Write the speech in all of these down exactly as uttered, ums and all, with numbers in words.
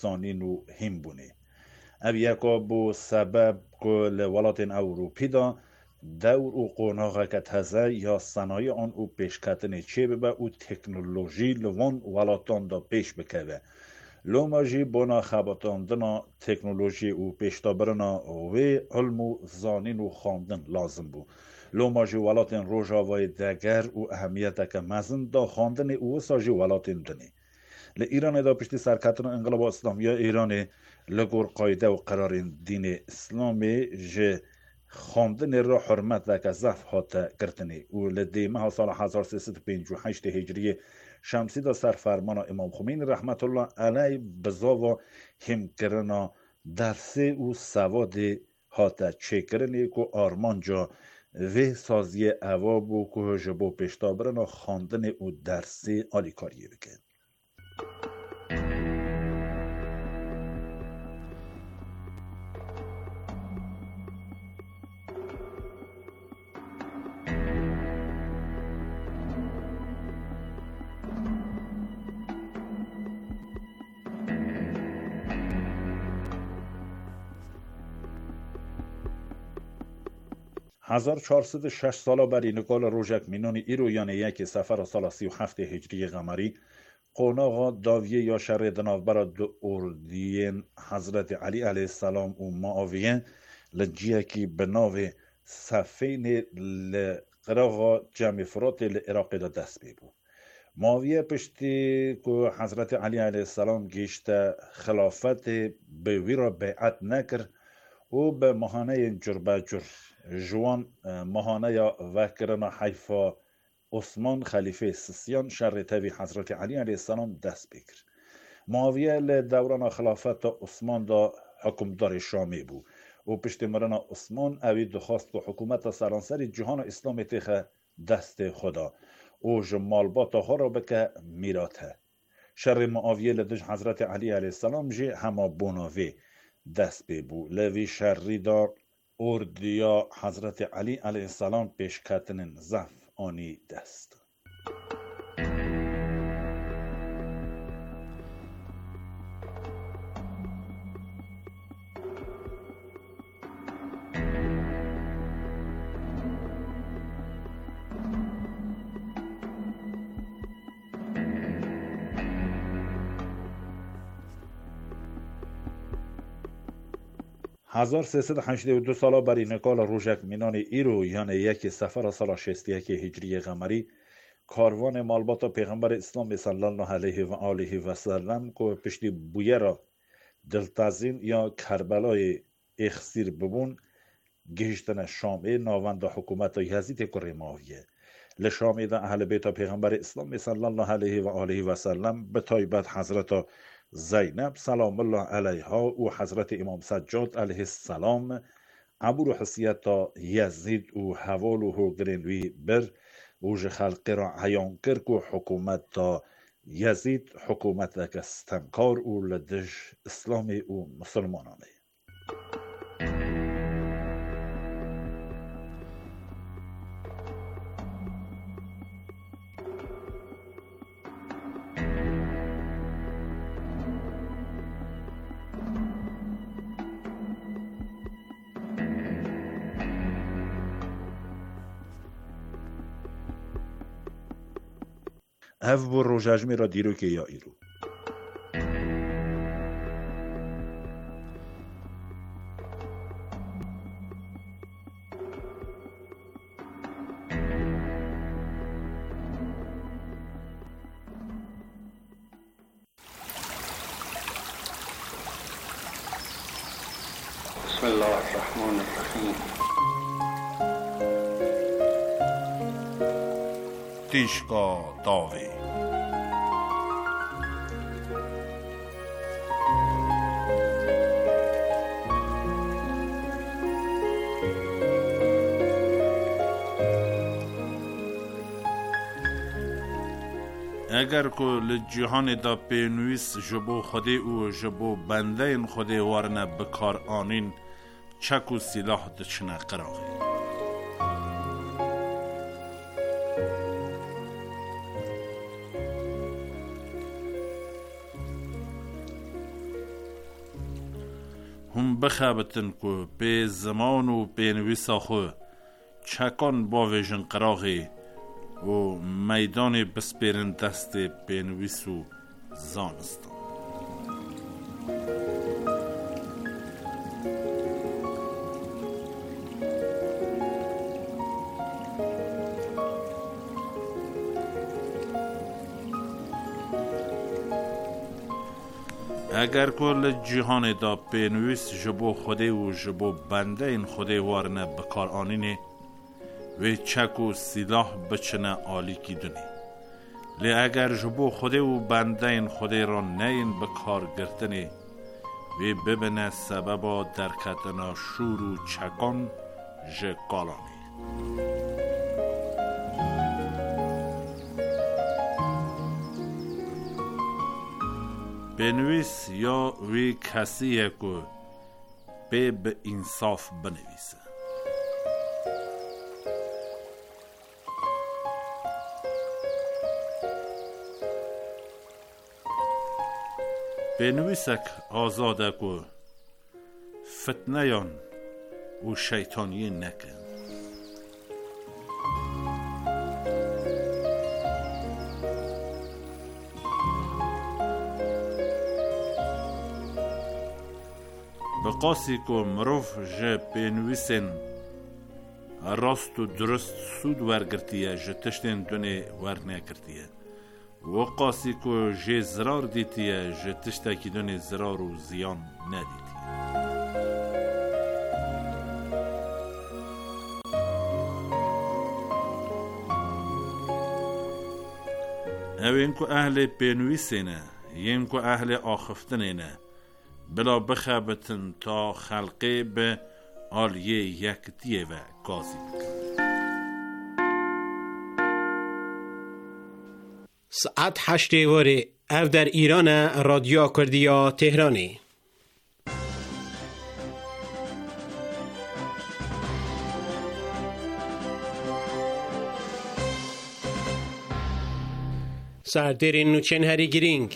زانین و هم بونه. او یکا بو سبب که لولاتین اوروپی دا دور و قوناغه که تزه یا صنایع آن او پیشکتن چه ببه او تکنولوژی لوان ولاتان دا پیش بکوه. لوماجی بنا خباتاندنا تکنولوژی او پیشتابرنا و علم و زانین و خواندن لازم بو. لوماجی ولاتین روژاوای دگر و اهمیت که مزن دا خواندن او ساجی ولاتین دنی. ل ایران دا پشتی سرکتن انقلاب اسلامی ایران لگور قایده و قرار دین اسلامی جه خواندن را حرمت و که زف هات کرتنی و لدیمه سال هزار و سیصد و پنجاه و هشت هجری شمسی دا سرفرمان امام خمینی رحمت الله علیه بزاوا هم کرنا درسی و سواد هات چکرنی که آرمان جا و سازی اواب و که جبو پشتابرنا خواندن و درسی آلیکاریه بکن. هزار و چهارصد و شش ساله بری نکال روژک مینون ایرویان یک سفر سال سی و هفت هجری قمری قوناغا داویه یا شر دنافبرا دو اردین حضرت علی علیه السلام و معاویه لجیه کی بناو سفین لقراغا جمع فرات لعراق دا دست بیبو. معاویه پشتی که حضرت علی علیه السلام گیشت خلافت به ویرا بیعت نکر و به مهانه جربه جر جوان مهانه یا وکرنا حیفا عثمان خلیفه سسیان شر تاوی حضرت علی علیه السلام دست بکر. معاویه لدوران خلافت عثمان دا حکمدار شامی بو و پشت مرنا عثمان اوی دخواست و حکومت سرانسر جهان اسلام تیخ دست خدا و جمالبات ها را بکه میراته. شر معاویه لدج حضرت علی علیه السلام جی هما بوناوی دست ببو لوی شری دا اردیا حضرت علی علیه السلام پیش کتنن زف آنی دست. هزار و سیصد و هشتاد و دو ساله بری نکال روژک مینان ایرو یعنی یک سفر سال شصت و یک هجری قمری کاروان مالبات پیغمبر اسلام صلی الله علیه و آله و سلم که پشتی بویه را دلتازین یا کربلای اخسیر ببون گهشتن شامعه ناوند حکومت یزید کره معاویه. لشامعه دا اهل بیت پیغمبر اسلام صلی الله علیه و آله و سلم به تایبت حضرت زینب سلام الله علیها و حضرت امام سجاد علیه السلام عبور حسیت تا یزید و حوال و گرنوی بر و جه خلقی را عیان کرد و حکومت تا یزید حکومت دک استمکار و لدش اسلامی و مسلمانانه. هف بو روژاجمی را دیرو که یا ایرو. بسم الله الرحمن الرحیم. تیشکا داوی اگر که لجهان دا پینویس جبو خودی و جبو بنده این خودی وارنه بکار آنین چک و سلاح دچنه قراغی. هم بخابتن که به زمان و به نویسا خو چکان با ویژن قراغی و میدان بسپیرن دست به نویس و زانستان. اگر کل جهان دا پینویس جبو خوده و جبو بنده این خوده وارنه بکار آنینه و چک و سلاح بچنه آلی کی دونی. لی اگر جبو خوده و بنده این خوده را نین بکار گرتنه و ببینه سببا درکتنا شور و چکان جه قالانی. بنویس یا وی کسیه که به به انصاف بنویسه. بنویسک آزاده که فتنیان و شیطانی نکن. بقاسی که مروف جه بنویسن راست و درست سود ورگرتیه جه تشتین دونه ورنه کرتیه و قاسی که جه زرار دیتیه جه تشتاکی دونه زرار و زیان ندیتیه. اوین که اهل بنویسنه یم که اهل آخفتنه بلا بخابتن تا خلقه به آلیه یک دیه و گازی بکن. ساعت هشت واره او در ایران رادیو کردیا تهرانی. سردرین نوچن هری گرینگ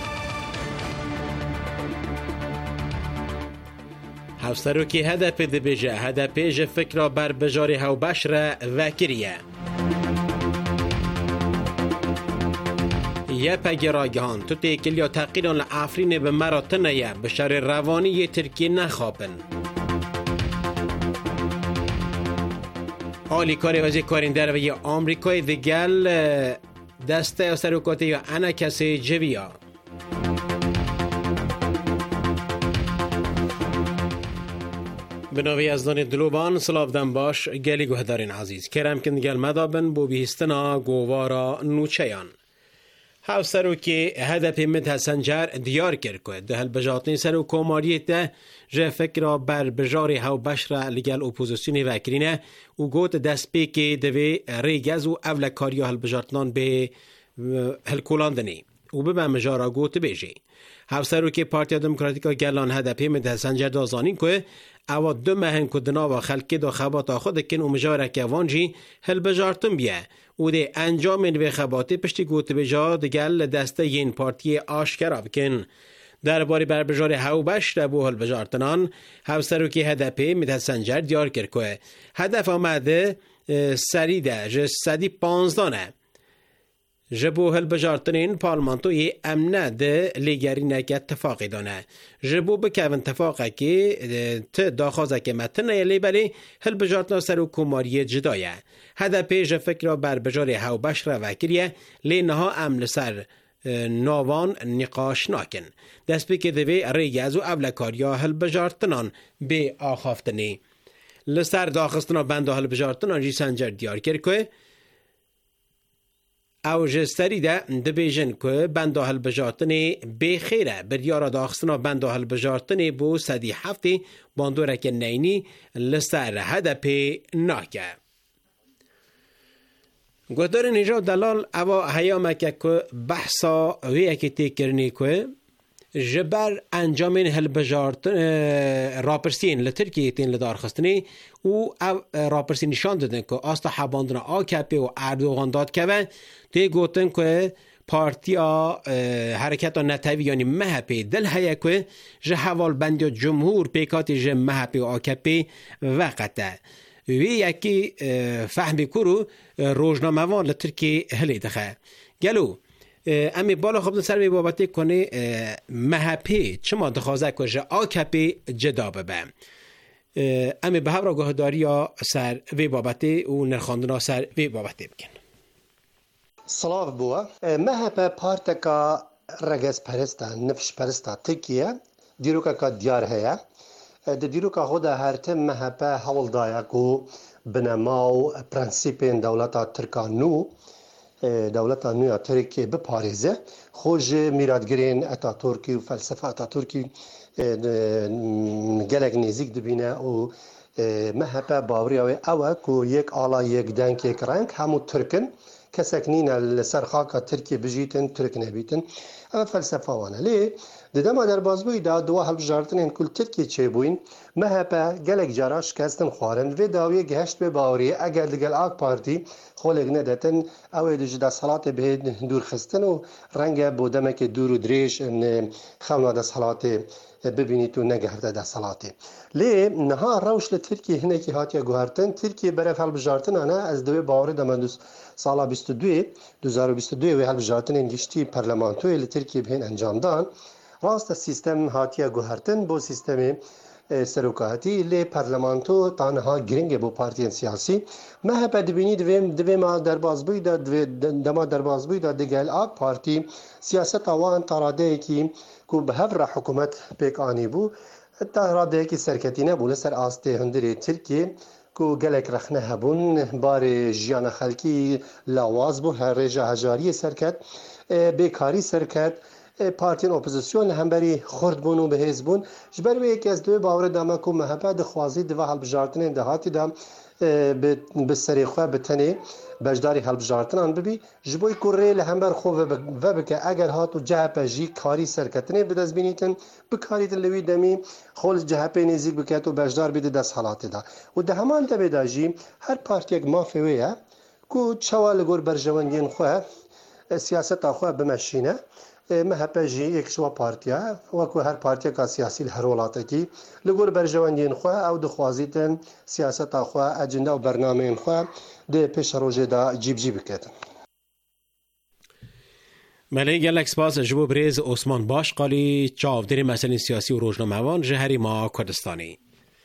هفسرو که هدف ده بجه هدف جه فکر بر بجار هاو بشر وکریه یه پگراگان تو تیکل یا تقیلان لعفرین به مراتنه یه بشار روانی ترکی نخوابن. آلی کاری وزی کارندر و یه آمریکای دگل دسته و سروکاته یا انا کسی جویا بناوی از دان دلوبان سلاف دن باش گلی گوهدارین عزیز کرم کن گل مدابن بو بیستنا گووارا نوچیان هاو سرو که هدف مده سنجر دیار کرد که ده البجاتنی سرو کوماریت ده جه فکر بر بجاری هاو بشر لگل اپوزیسیونی وکرینه و گوت دست پی که دوی ریگز و اولکاریا البجاتنان به هلکولاندنی و ببن مجارا گوت بیجی هاو سرو که پارتیا دموکراتیکا گلان هدف مده سنجر دازانین که او دو مهن کدنا و خلقی دو خباتا خود کن و مجاره که وانجی هل بجارتن بیه و ده انجام و خباتی پشتی گوت بجا دگل دسته ین پارتی آشکرا بکن. در باری بر بجار هاو بش ربو هل بجارتنان هاو سرو که هدفه میده سنجر دیار کرد که هدف آمده سریده جه سدی پانزدانه جبو هل بجارتنین پارلمانتوی امنه ده لیگری نگه اتفاقی دانه جبو بکون اتفاقه که ت داخوازه که متنه لیبری هل بجارتنا سر و کماری جدایه هده پیش فکر بر بجار هاو بش رو وکریه لی نها امن سر ناوان نقاش ناکن دست بی که دوی ریگز و اولکاریا هل بجارتنان به آخافتنی لسر داخستنا بنده هل بجارتنان جی سنجر دیار کرد که او جستری ده دبیجن که بنده هل بجارتنی بخیره بریارا داخستنا بنده هل بجارتنی بو سدی هفتی باندوره که نینی لسر هده پی ناکه گوهدار نجا دلال او حیامه که بحثا ویه که تیکرنی که جبر انجامین هل بجارتن راپرسین لترکیه تین لدار خستنی و او راپرسین نشان دادن که آستا حباندنا آکپی و اردوغان داد که تی گوتن که پارتیا حرکت نتوی یعنی مهپی دل هیا که جه حوال بندی جمهور پیکاتی جه مهپی آکپی وقته وی یکی فهمی کرو روزنامه وان لترکی هلی دخه گلو امی بالا خوب سر بی بابتی کنه مهپی چما دخوازه که جه آکپی جدا ببه امی به هفرا گهداری ها سر وی بابتی و نرخاندنا سر وی بابتی بکن. سلاف بوا مهپه پارتکا رگز پرستا نفش پرستا ترکیه دیروکا کا دیار هیا د دیروکا خود هرته مهپه حول دایا کو بنماو پرنسیپین دولتا ترکانو دولتا نویا ترکیه بپاریزه خوش میرادگرین اتاتورکی و فلسفه اتاتورکی گلک نزیک دبینه و مهپه باوری اوه کو یک آلا یک دنک یک رنگ همو ترکن كسكنين السرخاكة تركيا بجيتن ترك نبيتن أما فلسفة وانا ليه دما در بازبوي دا دوا هل بجارتن كل تركيا تشيبوين مهبا جلك جراش كاستن خوارن في داوية جهشت بباوري اگر لقل آك بارتي خولق ندتن او دج دا صلاة به دور خستن و رنگ بودمك دور و دريش ان خمنا دا صلاة ببینید و نگهرده در صلاته لی نها روش لترکیه هنه که هاتیا گوهرتن ترکیه برای هل بجارتن انا از دوی باوری دمان سالا بیست و دو دو هزار و بیست و دو و هل بجارتن انگشتی پرلمانتوی لترکیه بهین انجام دان راست سیستم هاتیا گوهرتن بو سیستم سروکاتی لی پرلمانتو تانها گرنگ بو پارتین سیاسی مه پد بینید دویم دویم در بازبوی دا دما در بازبوی دا دگل آگ پارتی سیاست آوان تراده کی کو به هفر حکومت پیک آنی بو تراده کی سرکتی نبود سر آسته هندری ترکیه کو گلک رخنه هبون بار جیان خلکی لاواز بو هر رجا هجاری سرکت بیکاری سرکت پارتین اپوزیسیون هم بری خورد بون و به حزبون جبر به یکی از دو باور دامه که محبت خوازی دو حل بجارتن دهاتی دام به سری خواه بتنه بجداری حل بجارتن آن ببی جبوی کره لهم بر خواه و بکه اگر هاتو جهب جی کاری سرکتنه بدست بینیتن بکاریتن لوی دمی خول جهب نزیک بکت و بجدار بیده دست حالات دا و ده همان ده بداجی هر پارتی یک مافیویه که چوال گور برجواندین خواه سیاست خواه بمشینه مهپه جی یک شو پارتیا و کو هر پارتیا کا سیاسی هرولاته کی لګور برجواندین خو او د خوازیتن سیاست خو اجنده او برنامه خو د پیش روزه دا جیب جیب کړه ملی گلک سپاس جبو بریز عثمان باش قالی چاودر مسئله سیاسی و روزنامه‌وان جهری ما کردستانی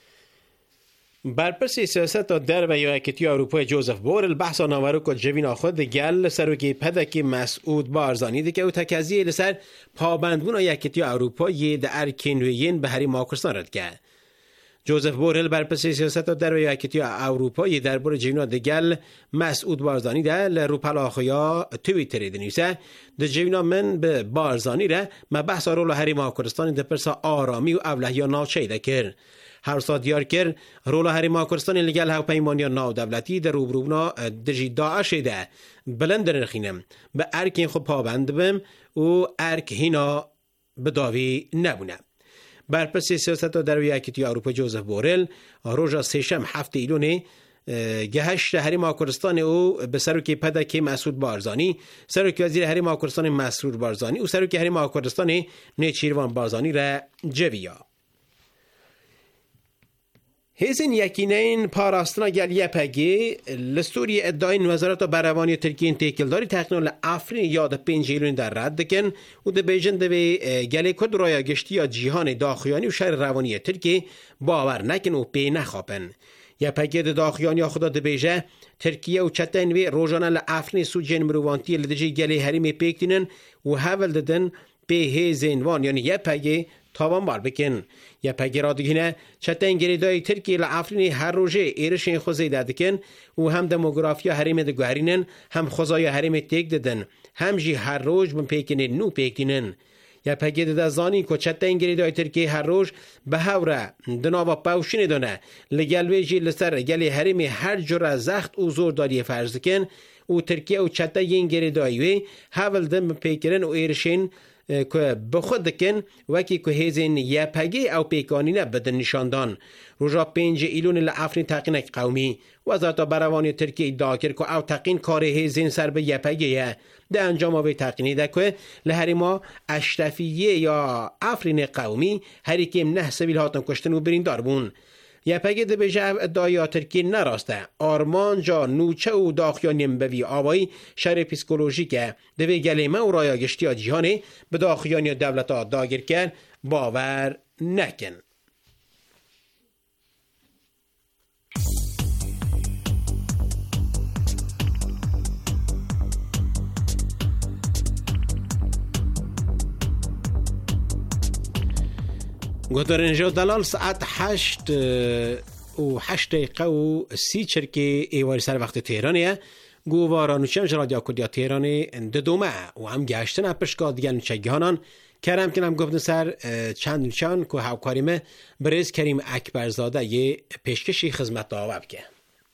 برپرسی سیاست در و یاکتی اروپای جوزف بورل بحث نامرو که جوین خود گل سروکی پدکی مسعود بارزانی دیگه و تکذیه لسر پابندبون یاکتی اروپای در کنویین به هری ماکرستان رد که جوزف بورل برپرسی سیاست در و یاکتی اروپای در بور جوین دیگل مسعود بارزانی ده لروپلاخیا تویتری دنیسه ده جوین من به بارزانی ره ما بحث رول هری ماکرستان ده پرسا آرامی و اولهیا ناچه ده کرد هر سا دیار کرد رول هری ماکرستان لگل هاو پیمانی ناو دولتی در روبروبنا دجی داعش ده بلند نرخینم به ارک خود پابند بم و ارک هینا بداوی نبونه برپرسی سیاست در یاکتی اروپا جوزف بورل روژا سیشم هفته ایلونه گهشت هری ماکرستان او به سروکی پدکی مسعود بارزانی سروکی وزیر هری ماکرستان مسرور بارزانی و سروکی هری ماکرستان نیچیروان بارزانی را جویا هزین یکینین پاراستنا گل یپگی لستوری ادعای وزارت بروانی ترکیه تکیلداری تکنول افرین یاد پنجیلون در رد دکن و ده بیجن دوی گلی کد رای گشتی یا جیهان داخیانی و شهر روانی ترکیه باور نکن و پی نخواپن یپگی ده داخیانی خدا ده بیجه ترکیه و چتن وی روزانه لافرین سوجین مروانتی لدجی گلی هرمی پیکتینن و حول ددن پی هزین وان یعنی یپگی تابان بار بکن یا پگی را دگینه چتن گریدای ترکیه لعفرین هر روژه ایرشین خوزی دادکن و هم دموگرافیا حریم دگوهرینن هم خوزای حریم تیک ددن هم جی هر روز بم پیکنه نو پیکنن یا پگی داده زانی که چتن گریدای ترکیه هر روز به هوره دناوا پاوشین دانه لگلوی جی لسر گلی حریم هر جور زخت و زور داری فرض کن و ترکیه و چتن گریدای وی حول دم پیکنن و ایرشین که بخود دکن وکی که هیزین یه پگی او پیکانینه بدن نشاندان. روژا پنج ایلون لعفرین تقینک قومی وزارت بروانی ترکیه ادعا کرد که او تقین کار هیزین سر به یه پگیه ده انجام آوی تقینی ده که لحری ما اشرفیه یا افرین قومی هری که نه سویل هاتن کشتن و بریندار بون. یه پگی ده بجه ادعای ترکیه نراسته آرمان جا نوچه و داخیانیم بوی آوایی شر پیسکولوژیکه دوی گلیمه و رایا گشتی جیانه به داخیانی دولت ها داگیر کرد باور نکن. گذرنجو دلال ساعت هشت و هشت دقیقه و سی چرکی ایواری سر وقت تهرانیه گووارانو چمش رادیو کردیا تهرانی ددومه و هم گشتن اپشکا دیگه نوچگیانان کرم کنم گفتن سر چند نوچان که هاوکاریمه بریز کریم اکبرزاده یه پیشکشی خدمت داوب که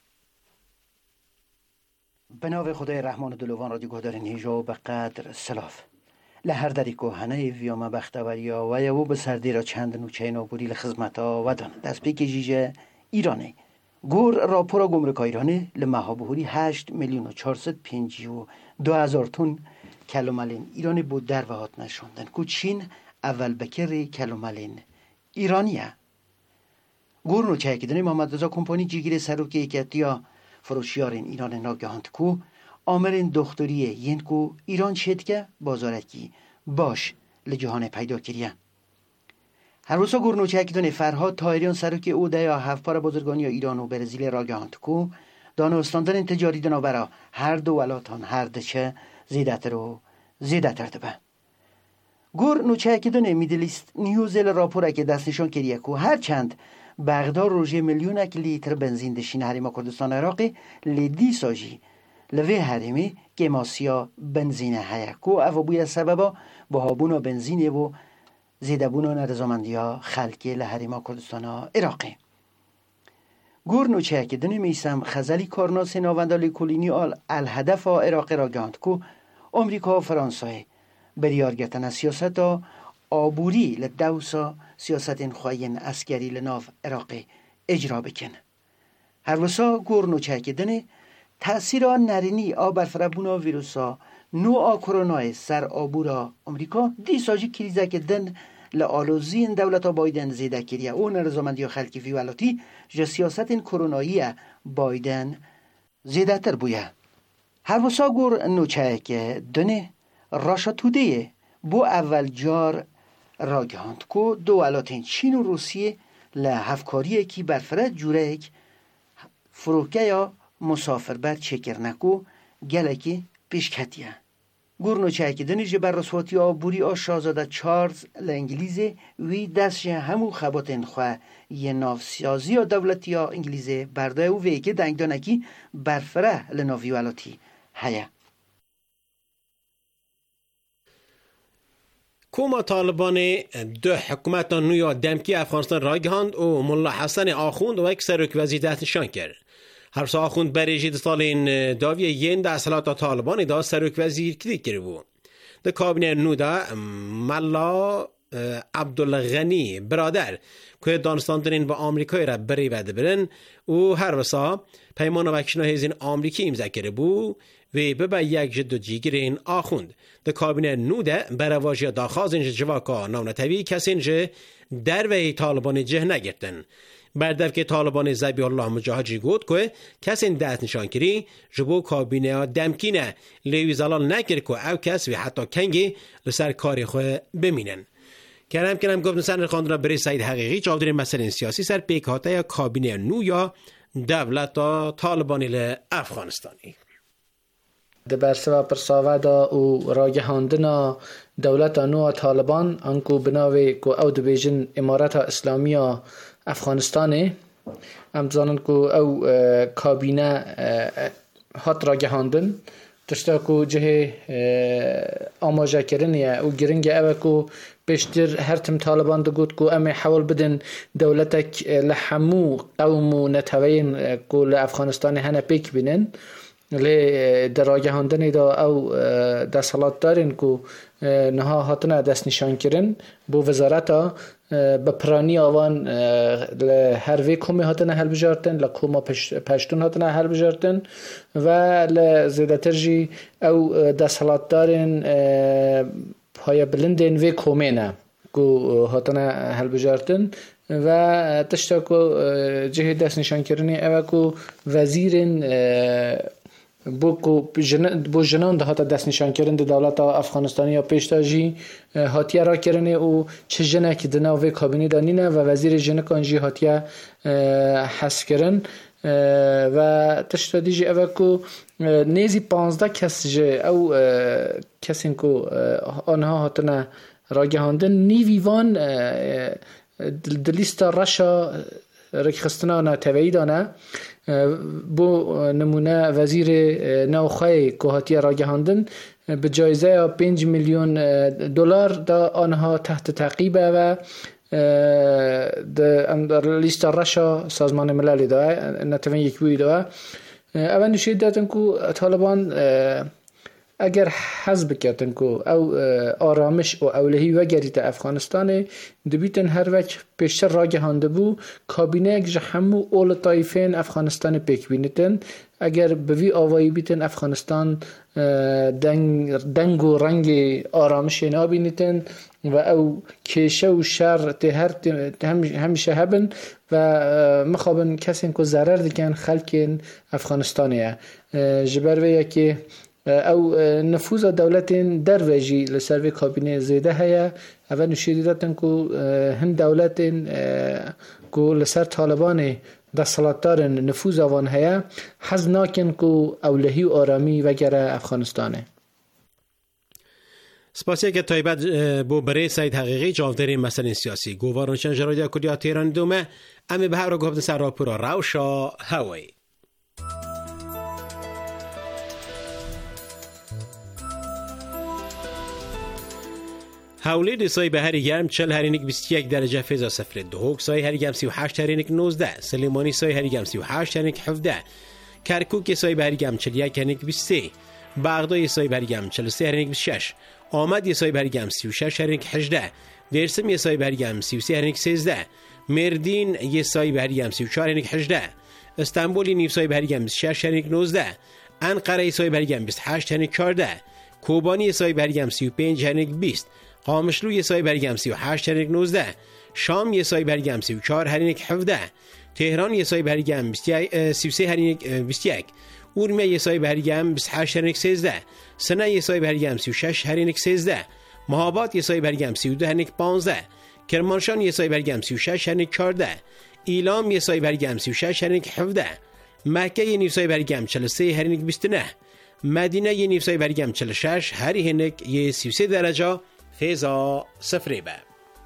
به نام خدای رحمان دلوان رادیو گهدارین هیجو به قدر سلاف لهر دری کوهنه ویوم بختوریا و یو به سردی را چند نوچه نوبوری لخدمتا و دان دست پیک جیجه ایرانه گور راپورا گمرک ایرانه لمها بهوری هشت میلیون و چهارصد و پنجاه و دو هزار تن کلوملین ایرانی بود در وهات نشوندن که چین اول بکری کلوملین ایرانیه گور نوچه که دنی محمد رضا کمپانی جیگیر سروکی اکتیا فروشیارین ایران ناگهاند کو آمرین دختریه ین کو ایران شد که بازارکی باش لجهان پیدا کریه هر روزا گور نوچه که دنی فرهاد تایریان سروکی او دیا هفت پار بازرگانی ایران و برزیل راگهاند کو دانو استاندن تجاری دنا برا هر دو ولاتان هر دچه زیدتر و زیدتر دبه گور نوچه که دنی میدلیست نیوزل راپوره که دست نشان کریه کو هر چند بغداد روژه میلیون اک لیتر بنزین دشین حریم کردستان عراقی لیدی ساجی لوی حریمی که ماسیا بنزین هیکو او بوی سببا با هابونا بنزینی و زیدبونا نرزامندیا خلکی لحریما کردستان عراقی گور نوچه که دنی میسم خزلی کارناس ناوندالی کلینی آل الهدف عراقی را گاند کو امریکا و فرانسه بریارگتن سیاست آبوری لدوسا سیاست خواهین اسکری لناف عراقی اجرا بکن هر وسا گور نوچه که دنی تأثیر آن نرینی آبر فربونا ویروسا نو آ کرونای سر آبورا امریکا دی ساجی کریزه که دن لآلوزین دولتا بایدن زیده کریه اون رزامندی خلکی فیولاتی جا سیاست این کرونایی بایدن زیده تر بویه هر وسا گور نوچه که دنه راشا توده بو اول جار راگهاند که دولتین چین و روسیه لحفکاریه که برفره جوره یک فروکه یا مسافر بر چکر نکو گلکی پیشکتیه گور نوچه که دنی جبر رسواتی آبوری آ شازاده چارلز لانگلیزه وی دستش همو خباتن خواه یه ناف سیازی یا دولتی یا انگلیزه برده و وی که دنگ دانکی برفره لناوی ولاتی هیه کوما طالبان دو حکومت نویا دمکی افغانستان راگهاند و ملا حسن آخوند و یک سرک وزیدت نشان کرد هر سا آخوند بریجید سالین داوی ین ده اصلاحات طالبان دا سرک وزیر کدی کرد بود ده کابینه نو دا ملا عبدالغنی برادر که دانستاندرین با آمریکای را بری بده برن و هر وسا پیمان وکشنا هزین آمریکی امضا کرده بود و ببا یک جد و جیگرین آخوند ده کابینه نو ده برواجی داخازین جواکا نامنتوی کسین جه در وی طالبان جه نگرتن بردف که طالبان زبی الله مجاهدی گود که کسی دست نشان کری جبو کابینه دمکینه لیوی زلال نکر که او کس و حتی کنگی لسر کاری خواه بمینن کرم کنم گفت نسان خاندنا بری سعید حقیقی چاودرین مسئله سیاسی سر پیکاته یا کابینه نو یا دولت طالبانی لافغانستانی دبر سبب پرساوه دا او راگهاندنا دولت نو طالبان انکو بناوی که او دبیجن امارت اسلامی افغانستانه امزانن که او کابینه هات راگهاندن تشتا که جه آماجه کرنیه او گرنگه اوه که بیشتر هر تم طالبان دو گود که امی حول بدن دولتک لحمو قوم و نتوین که لافغانستان هنه پیک بینن لی در راگهاندن دا او دستالات دارین که نها هاتنا دست نشان کرن بو وزارتا بپرانی آوان هر وی کمی هاتنا هل بجارتن لکوما پشتون هاتنا هل بجارتن و لزیده ترجی او دستالات دارین پای بلندین وی کمی نه که هاتنا هل بجارتن و تشتا که جهه دست نشان کرنی او که وزیرین بو جن بو جنان ده هات دست نشان کردن دولت افغانستانی یا پیشتاجی هاتیه را کردن او چه جنه که دناوی کابینه دانینه و وزیر جنه کانجی هاتیه حس کردن و تشتا دیجی اوه کو نیزی پانزده کس جه او کسین کو آنها هاتنه راگهاندن نیویوان دلیست رشا رکخستنا نه تویی دانه بو نمونه وزیر نوخای که هاتیه راگهاندن به جایزه پنج میلیون دلار دا آنها تحت تعقیبه و در لیست رشا سازمان ملل دا نتوین یک بوی دا اول نشید دادن که طالبان اگر حزب کردن که او آرامش و اولهی و گریت افغانستان دبیتن هر وقت پیشتر راگهانده بو کابینه اگر همو اول طایفین افغانستان پیک بینیتن اگر بوی آوایی بیتن افغانستان دنگ, دنگ و رنگ آرامش نابینیتن و او کشه و شر تهر همیشه هبن و مخابن کسی که ضرر دیکن خلق افغانستانیه جبرویه که او نفوذ دولت در وجی لسر کابینه زیده هیا اول نشیدی دادن که هند دولت که لسر طالبان دستالات دارن نفوذ آوان هیا حز ناکن که اولهی و آرامی وگره افغانستانه. سپاسی که تایبت بو برای سید حقیقی جاوداری مسئله سیاسی گوارنشان جرادیا کردیا تیران دومه امی به هر رو گفت سر را پورا روشا هوایی حولی سای به هری گرم چل هرینک بیست و یک درجه فیضا صفر دهوک سای هری گرم سی و هشت هرینک نوزده سلیمانی سای هری گرم سی و هشت هرینک هفده کرکوک سای به هری گرم چل یک هرینک بیست و سه بغداد سای به هری گرم چل و سه هرینک بیست و شش آمد سای به هری گرم سی و شش هرینک هجده درسم سای به هری گرم سی و سه هرینک سیزده مردین سای به هری گرم سی و چهار هرینک هجده استانبول نیو سای به هری گرم بیست و شش هرینک نوزده انقره سای به هری گرم بیست و هشت هرینک چهارده کوبانی سای به هری گرم سی و پنج هرینک بیست قامشلو یه سای برگم سی و هشت هرینک نوزده شام یه سای برگم سی و چهار هرینک هفده تهران یه سای برگم سی و سه هرینک بیست و یک اورمیه یه سای برگم بیست و هشت هرینک سیزده سنه یه سای برگم سی و شش هرینک سیزده مهابات یه سای برگم سی و دو هرینک پانزده کرمانشان یه سای برگم سی و شش هرینک چهارده ایلام یه سای برگم سی و شش هرینک هفده مکه یه نیو سای برگم چهل و سه هرینک بیست و نه مدینه یه نیو سای برگم چهل و شش هرینک یه سی و سه درجه فیضا صفری به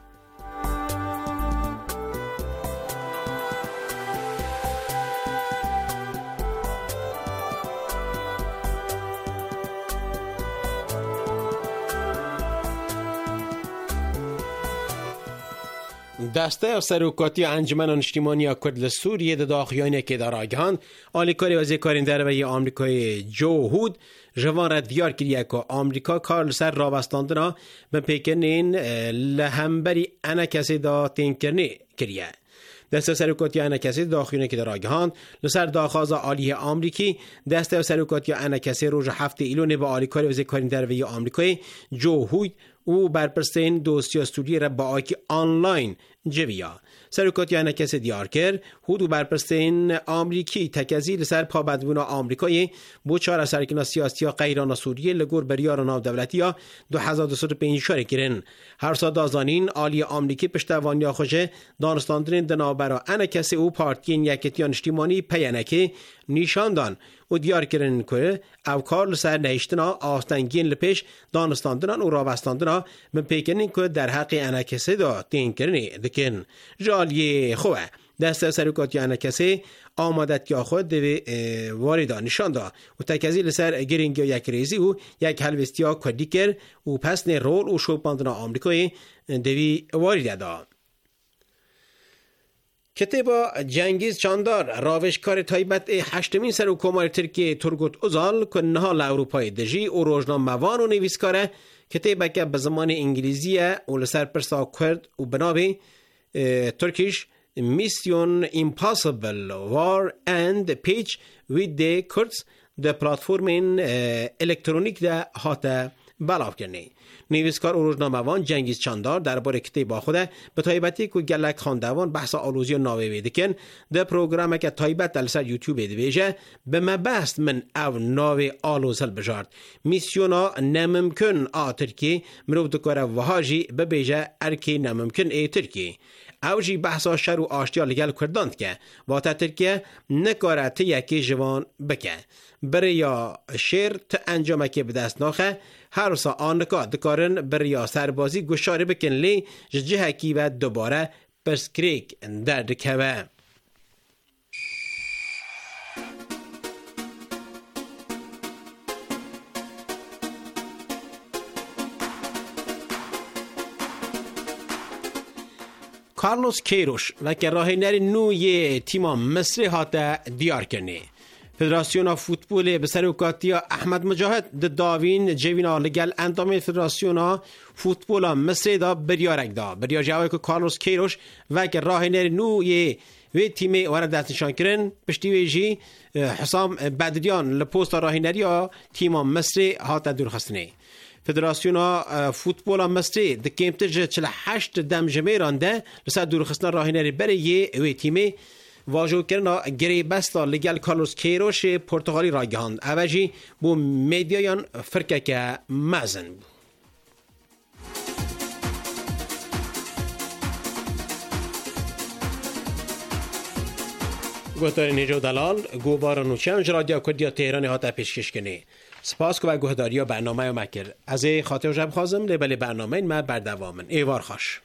دسته سروکاتی انجمن اجتماعی کرد سوریه د داخیانه که در آگهان آلیکاری وزیر کارین دروی آمریکای جو هود جوان را دیار کریه که آمریکا کار سر رابستاندنا به پیکنین لهمبری انا کسی دا تین کرنی کریه. دسته سروکاتی انا کسی داخیانه که در آگهان لسر داخاز آلیه آمریکی دسته سروکاتی انا کسی روز هفته ایلونه با آلیکاری وزیر کارین دروی آمریکای جو هود او برپرسین دوستی سوریه را با آکی آنلاین جویا سرکاتی انا کسی دیار کرد هود و برپرسین آمریکی تکذیر سر پابندبون آمریکای بو چار سرکنا سیاسی ها غیران سوریه لگور بریار ناو دولتی ها دو هزار و دویست و پنج شاره کرن هر سا دازانین آلی آمریکی پشتوانی ها خوشه دانستاندرین دنابرا انا کسی او پارتین یکتیان اجتماعی پیانکه نیشان دان و دیار کردن که او کار لسر نهشتنا آستنگین لپیش دانستاندنان و راوستاندنا من پیکنین که در حق انکسی دا تین کرنی دکن جالیه خواه دسته سرکاتی انکسی آمادت یا خود دوی واردا نشان دا و تکذی لسر گرینگی یک ریزی و یک حلوستی ها کدی کر و پس نه رول و شوپاندنا آمریکای دوی وارده دا کتابا جنگیز چاندار راوشکار تایبت هشتمین سر و کمار ترکیه ترگوت ازال که نهال اروپای دجی و روزنامه‌وان و نویسکاره کتابا که به زمان انگلیزیه و لسر پرسا کرد و بنابی ترکیش میسیون امپاسیبل وار اند پیچ وید دی کردز ده پلاتفورم الکترونیک ده هاته بلاف کرنی. نویسکار و روزنامه‌وان جنگیز چاندار درباره کتاب خود به تایبتی که گلک خواندوان بحث آلوزی و ناوی دکن ده پروگرام که تایبت در سر یوتیوب دویجه به مبست من او ناوی آلوزل بجارد میسیونا نممکن آ ترکی مروف دکاره وحاجی ببیجه ارکی نممکن ای ترکی او جی بحثا شر و آشتیا لگل کرداند که واتا ترکیه نکاره تی یکی جوان بکه بر یا شیر تا انجامه که بدست ناخه هر سا آنکا دکارن بر یا سربازی گوشاره بکن لی جه کی و دوباره پرسکریک در دکوه. کارلوس کیروش و که راهنر نوی تیم مصر هاته دیار کنه. فدراسیون فوتبال به سروکاتی احمد مجاهد د داوین جوینا لگل اندام فدراسیون فوتبال مصر دا بریارک دا بریار جوای که کارلوس کیروش و که راهنر نوی و تیم وارد دست نشان کردن پشتی ویجی حسام بدریان لپوست راهنری تیم مصر هاته دور خستنه. فدراسیون فوتبال مصر د کمتر چهل و هشت دم جمیران ده لسر دور خستن راهنری برای و تیم واجو کرنا گری بستا لگل کارلوس کیروش پرتغالی را گهاند اوجی بو میدیایان فرکه که مزن بود. گوهداری نیجو دلال گوبار نوچنج رادیو کردیا تهران هاتا پیشکش کنه. سپاس که و گوهداری برنامه و مکر از خاطر جب خازم لیبل برنامه این ما بردوامن ایوار خوش.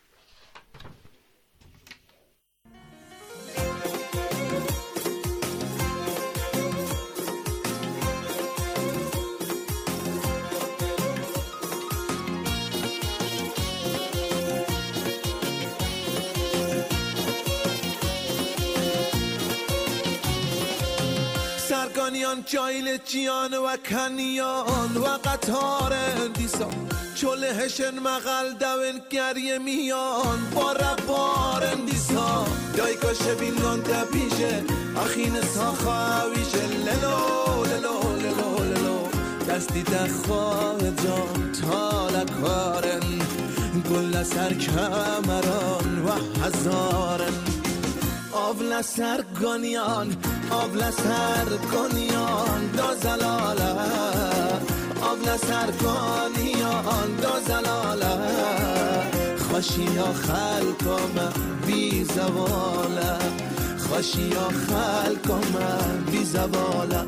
سرگانیان جایل جیان و کنیان و قطار اندیسان چوله هشن مغل دوین گریه میان با ربار اندیسان دایگاه شبینان تپیشه اخین ساخاویشه للو للو للو للو دستی دخواه جان تالکارن گل سر کمران و هزارن آبل سرگانیان آبل سرگانیان دو زلاله آبل سرگانیان دو زلاله خوشی یا خلقم بی زواله خوشی یا خلقم بی زواله.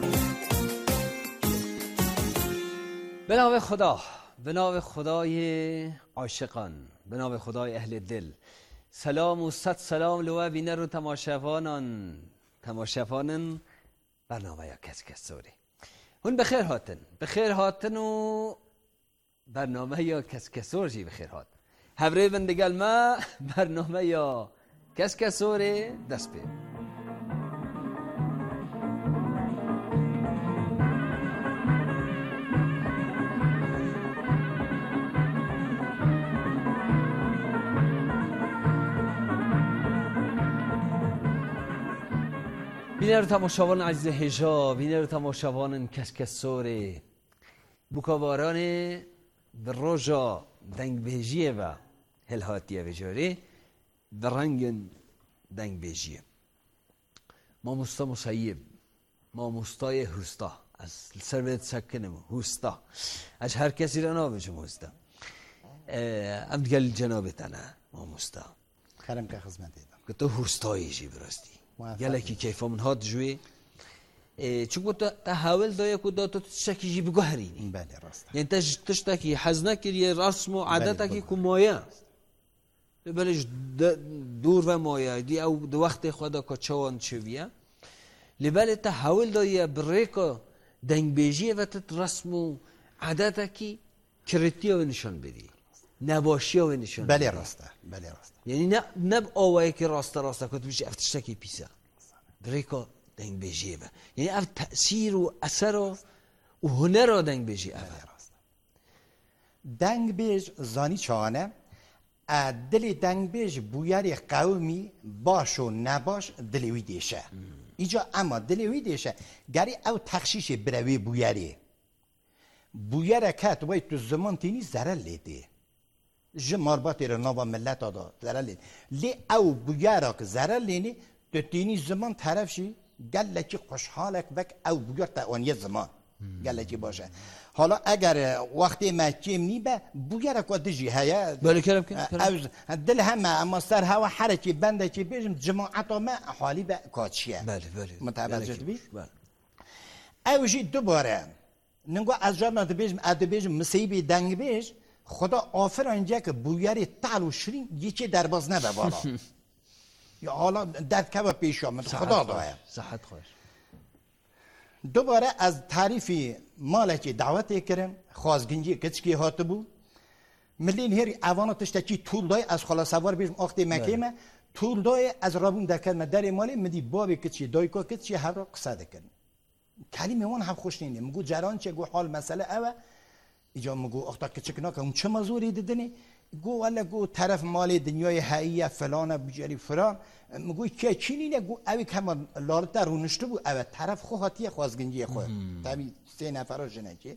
به نام خدا، به نام خدای عاشقان، به نام خدای اهل دل، سلام و صد سلام لوا بینر و تماشاوانان تماشاوانن برنامه یا کس کس سوری هون بخیر هاتن بخیر هاتن و برنامه یا کس کس سور جی بخیر هات هفره بندگل ما برنامه یا کس کس سوری دست بیم. بینر تماشاوان عزیز هجا بینر تماشاوان کس کس سوری بکاواران به روژا دنگ بهجیه و هلهاتیه بجاری و رنگ دنگ بهجیه ما مستا مسایب ما مستای هستا از سربت سکنم هستا از هر کسی را نابجم هستا ام دگل جنابتانه ما مستا خرم که خزمت دیدم که تو هستایی جی براستی گله کی کیفا من هات جوی چون تو تحاول دایا کو دو تو تشکی جی بگهرینی بله راست یعنی تش تشتکی حزنه کردی رسم و عادتکی کو مایا بلش دور و مایا دی او دو وقت خدا کو چوان چویا لبل تحاول دایا بریکو دنگ بیجی و تت رسم و عادتکی کریتیا و نشان بدی نباشی و نشان بله راسته بله راسته یعنی نه نه آوایی که راسته راسته کت بشه افتشتکی پیسه بریکا دنگ بجیه با یعنی اف تأثیر و اثر و هنر را دنگ بجیه دنگ بیج زانی چانه دل دنگ بیج بویاری قومی باش و نباش دلوی دیشه ایجا اما دلوی دیشه گری او تخشیش بروی بویاری بویاره کت وای تو زمان تینی زره لیده جمارباتی را نوا ملت آده زره لیده لی او بویاره که زره لینی تو تینی زمان طرف شی گله چی خوشحالک بک او بویر تاوانی زمان گله چی باشه حالا اگر وقتی مکیم نیبه بویر که دجی هیا بله کرم که دل همه اما سر هوا حرکی بنده چی بیجم جماعت ما حالی به کاتشیه بله بله متوجه بی اوجی دوباره نگو از جامعه بیجم اد بیجم مسیبی دنگ بیج خدا آفر اینجا که بویری تعال و شرین یکی درباز نبه بالا یا حالا درد که پیش آمد خدا داره صحت خوش دوباره از تعریفی مالکی دعوت کردم خواستگنجی کچکی هات بود ملین هری اوانو تشتکی طول دای از خلاص سوار بیشم آختی مکیمه طول دای از رابون دکر مداری مالی مدی بابی کچی دای کو کچی هر را قصه دکن کلمه وان هم خوش نینه مگو جران چه گو حال مسئله اوه ایجا مگو اختا کچکنا که اون چه مزوری دیدنی گو ولی گو طرف مال دنیای حقیقی فلان بجاری فران مگوی که چینی نه گو اوی که ما لارتا رونشته بود اوه طرف خو هاتیه خواستگنجی خو تابی سه نفر جنه که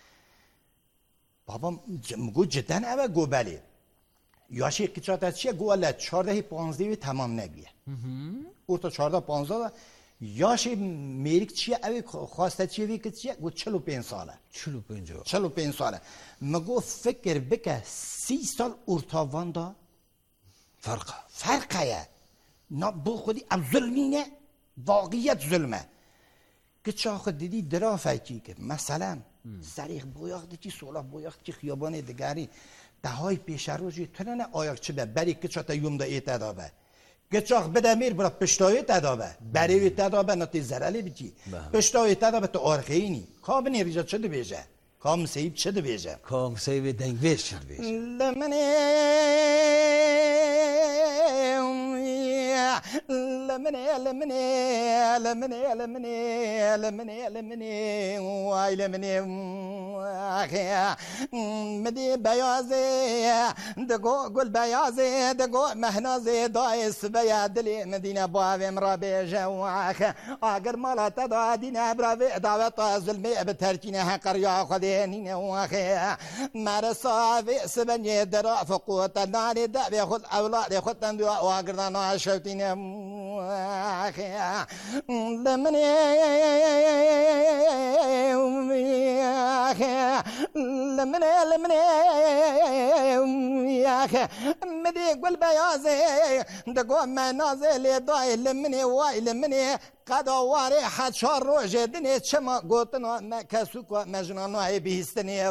بابا مگو جدن اوه گو بلی یاشی کچاتا چیه گو ولی چارده پانزده تمام نگیه او تا چارده پانزده یاشی میریک چیه اوی خواسته چیه وی که چیه گو چلو پین ساله چلو پینجا چلو پین ساله مگو فکر بکه سی سال ارتاوان دا فرقه فرقه نه بو خودی ام ظلمینه واقعیت ظلمه که چه خود دیدی درافه چی که مثلا سریخ بویاختی چی سولا بویاختی خیابان دگری دهای پیش روزی تو نه آیاک چه به بری که چه تا یوم دا ایت ادابه که چه بده میر برا پشتای تدابه بری تدابه نتی زرالی بیچی پشتای تدابه تو آرخینی کابنی ریجا چه دو بیجه کام سیب چه دو بیجه کام سیب دنگ بیش چه دو بیجه لمنه لمنه لمنه لمنه لمنه لمنه لمنه وای لمنه مدی بیازه دگو گل بیازه دگو مهنازه دایس بیا دلی مدینه باویم را بیجه اگر مالا تدا دینه براوی دعوت ظلمی بترکینه حقر یا خودینینه مرسا وی سبنی درا فقوت نانی دعوی خود اولاد خود تندو واگر دانا شوتینه لمنه لمنه لمنه مدي قل بيازي دقو منازي لداي لمنه واي لمنه قدواري حد شار روجه دني چما قوتنا ما كسوك مجنانو هاي بيستني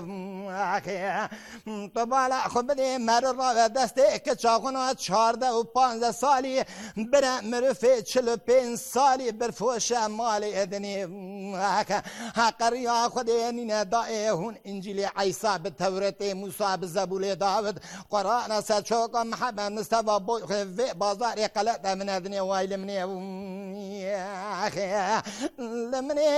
طبالا خبني مر را دسته که چاقونا چارده و پانزده سالی بره مرفه چلو پین سالی برفوش مالی ادنی حقر یا خودی نینه دائه هون انجیل عیسی به تورت موسی به زبول داود قرآن سچوک محمد مصطفى بوی خوی بازار قلت من ادنی وای لمنی لمنی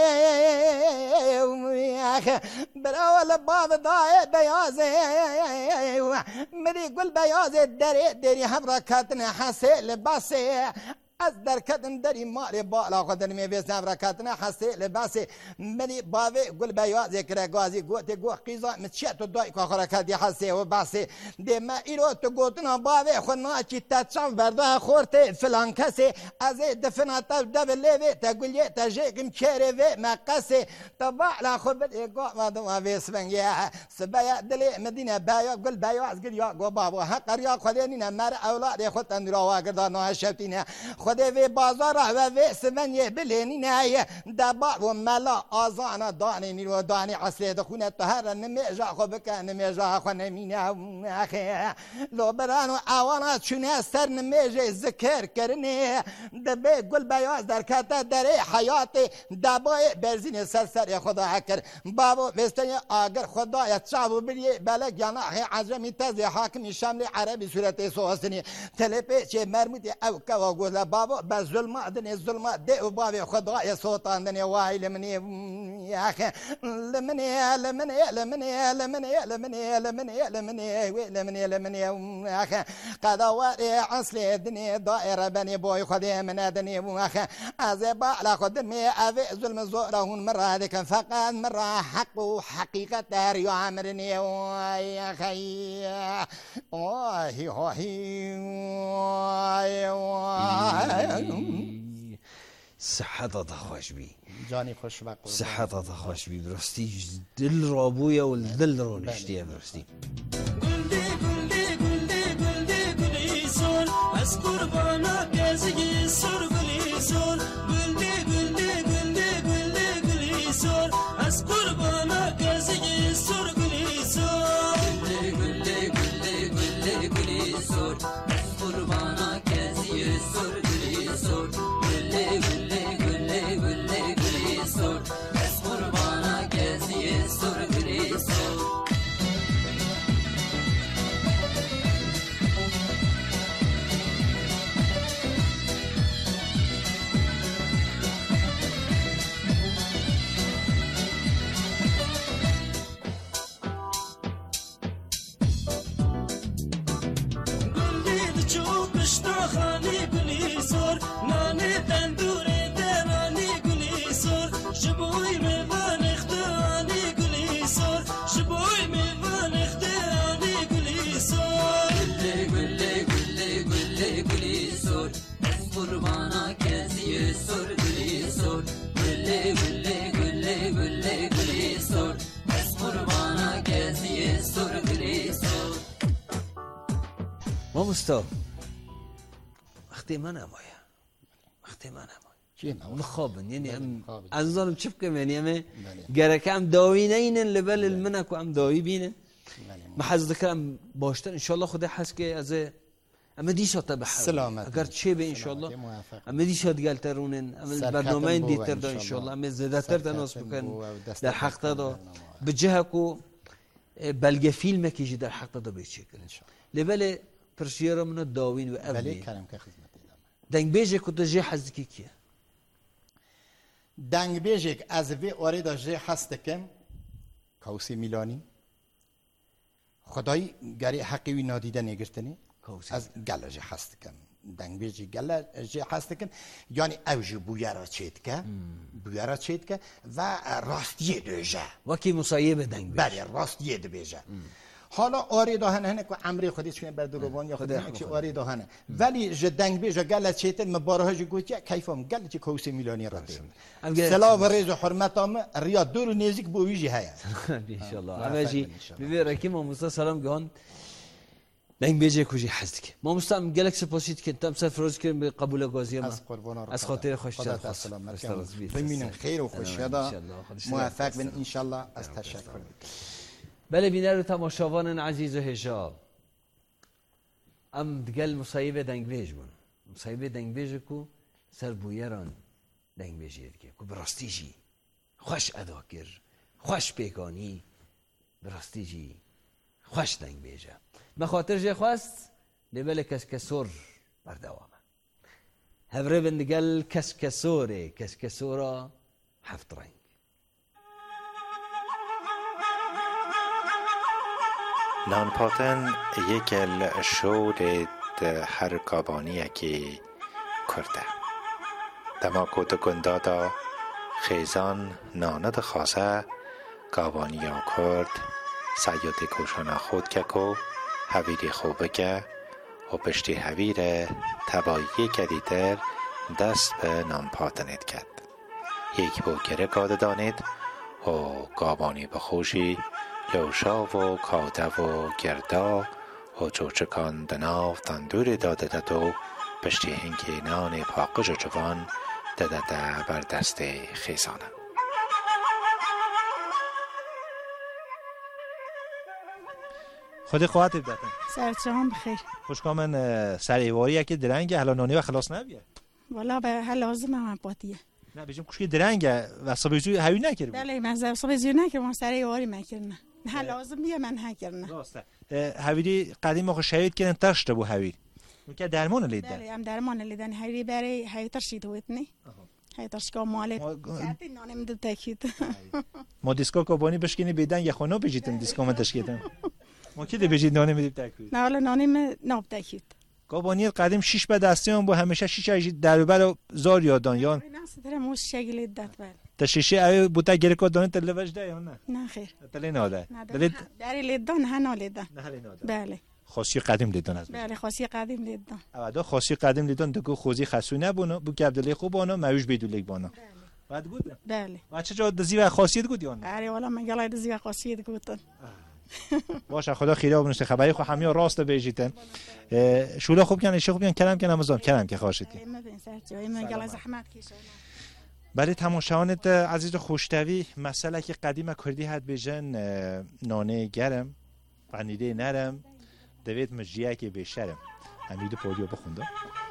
براول باب دائه بیازه مری گل بیازه دری دری هم را کتن حسه لباسه از در کدن دری ماری بالا خودن می بیسم رکاتنا حسی لباسی منی باوی گل بیازی کرا گازی گوتی گو قیزا مچه تو دای که خورکاتی حسی و باسی دی ما ایرو تو گوتنا باوی خونا چی تچم بردا خورت فلان کسی از دفنا تا دبلیوی تا گلیه تا جیگم چهره و مقصی تبالا خود ایگو و دو ویسفنگی سبایا دلی مدینه بایا گل بیاز گل یا گو بابا حق ریا خودنی مر اولاد خود اندرا واگردان ناشتینه خدا و بازار و و سمنی بلینی نه دبا و ملا آزانا دانی نیرو دانی اصلی دخونه طهر نمیجا خو بک نمیجا خو نمینه اخه لو برانو اوانا چونه سر نمیجه ذکر کرنه دبه گل بیاز در کتا در حیات دبای برزین سر سر خدا کر بابا وستنی اگر خدا یا چابو بلی بلک یانا عجمی تز حاکم شامل عربی صورت سوسنی تلپه چه مرمود او کا گل بابا به ظلم دن ظلم ده بابا خدا یا صوتان دن وای لمنی یا اخ لمنی لمنی لمنی لمنی لمنی لمنی لمنی لمنی لمنی اخ قضاوار اصل الدنيا دائره بني بوي خدي من ادني اخ از بالا خدمي ابي ظلم زورهن مره هذيك فقط مره حق وحقيقه دار يعمرني يا اخي واه واه صحت تا خوش بی جانی خوش وقت صحت تا خوش بی برستی دل رابویا و دل رو نشتیه برستی از قربانا گزگی سر گلی سر گلی گلی گلی گلی گلی سر از قربانا گزگی سر گلی سر گلی گلی گلی گلی گلی سر از قربانا گزگی سر گلی سر گلی گلی گلی گلی گلی سر از قربانا گزگی سر گلی سر ما مستا وقتی من امایا وقتی من امایا مخابن یعنی ام از ظالم چپ کم یعنی ام گرک ام داوی نینن لبل المنک و ام داوی بینن ما حز ذکرم باشتر انشالله خدا حس که از اما دی شات به سلامت اگر چه به انشالله اما دی شات گالترونن اما برنامه دیتر دا انشالله اما زیادتر تناس بکن در حق دا بجهکو بلگه فیلم کی در حق دا بیچکن لبل پرسیارم من داوین و اولی بله کلام که خدمت دیدم دنگ بیجه کتا جه حز کی کیه دنگ بیجه از وی آردا جه حست کم کاوسی میلانی خدای گری حقی وی نادیده نگرتنی از گله جه حست کم دنگ بیجه گله جه حست کم یعنی اوج بویرا چید که بویرا چید که و راستیه دوجه وکی مصایبه دنگ بیجه بله راستیه دو بیجه حالا آری دهنه هنه که عمری خودی چونه بر دروبان یا خودی هنه که آری دهنه ولی جدنگ بیجا گلت چیتن مبارها جو گوچه کیفم گلت چه کوسی میلیونی را دیم سلام و ریز و حرمت آم ریاد دور نزدیک بویجی هیا انشالله عمجی ببین رکی ما مستا سلام گان دنگ بیجه کجی حزد که ما مستا ام گلک سپاسید که تام سفروز کردم به قبول گازی ما از خاطر خوش شد بمینم خیر و خوش شد موفق بن انشالله از تشکر بله بینر و تماشاوان عزیز و هجاب ام دگل مصایبه دنگ بیج بون مصایبه دنگ بیج کو سر بویران دنگ بیجید که کو براستی جی خوش ادا کر خوش پیکانی براستی جی خوش دنگ بیجه مخاطر جه خواست لبل کسکسور بردوامه هفره بندگل کسکسوره کسکسورا هفت رنگ نانپاتن یکل شود هر کابانی که کرده دما کود گندادا خیزان ناند خاصه کابانیا کرد سیاد کوشانا خود که کو هویری خوبه که و پشتی هویر تبایی کدیتر دست به نانپاتنید کرد یک بو گره کاده دانید و کابانی بخوشی لوشا و کاده و گردا و چوچکان دناو تندور داده دادو پشتی هنگی نان پاقش و جوان دده بر دست خیزانه. خودی خواهد بدن سرچهان بخیر. خوشکا من سریواری که درنگه حالا نانی و خلاص نبیه والا به هر لازم هم پاتیه نه بیشم کشکی درنگه و صبحیزوی هاوی نکرد بله من صبحیزوی نکردم سریواری میکردم هر لازم بیه من هکردم راسته هاویری قدیم آخه شهید کردن ترشته بو هاویر که درمان لیدن بله هم درمان لیدن هاویری برای هاوی ترشید هویتنی هاوی ترشکا مالی ساعتی نانم دو تکید ما دیسکو کابانی بشکنی بیدن یه خونه بجیتن دیسکو من تشکیدم ما کی بجید نانی میدیم تکید نه والا نانی م ناب تکید کابانی قدیم شش به دستیام با همیشه شش اجید در بر زار یادان یا نه سر موش شگلی داد بله تا شیشه ای بوتا گره کو دانه تلویزیون ده یا نه نه خیر تلی نه ده دلی دری لیدان هنا لیدان نه هلی نه بله خاصی قدیم لیدان از بله خاصی قدیم لیدان اوادا خاصی قدیم لیدان دگو خوزی خسونه بونو بو که عبدالله خوب بونو موج بیدولیک بونو بعد بود بله ما چه جا دزی و خاصیت بود یا نه آره والا من گلای دزی و خاصیت گفتن باشه خدا خیره بنوشه خبری خو همیا راست بهجیتن شولا خوب کنه خوب کنه کلام کنه مزام کلام که خواهشتی من گلای زحمت کشیدم برای تماشاوانت عزیز خوشتوی مسئله که قدیم کردی هست بیجن نانه گرم پنیره نرم دوید مجیه که بشرم حمید پودیو بخونده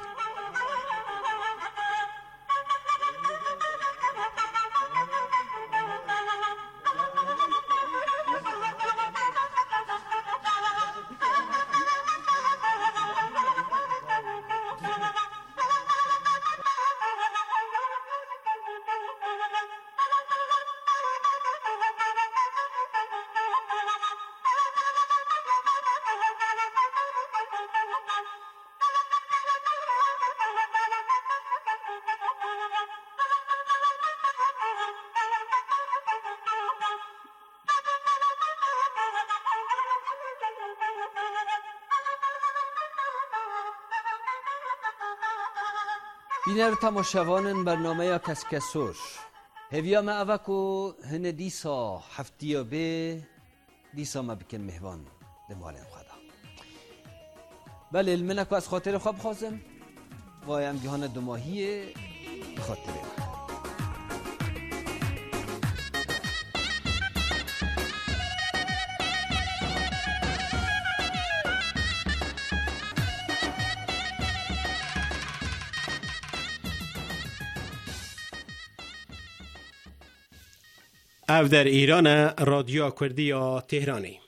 بینر تماشاوانن برنامه یا کسکسور هویا ما اوکو هن دیسا هفتیا به دیسا ما بکن مهوان دمالن خدا بله المنکو از خاطر خواب خوازم و امتحان دو ماهی بخاطر او در ایران رادیو کردی یا تهرانی